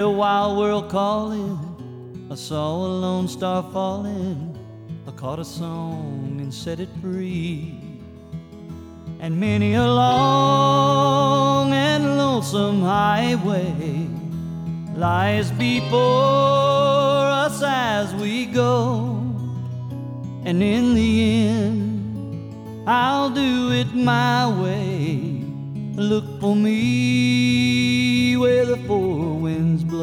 A wild world calling, I saw a lone star falling, I caught a song and set it free. And many a long and lonesome highway lies before us as we go, and in the end I'll do it my way. Look for me where the four winds blow.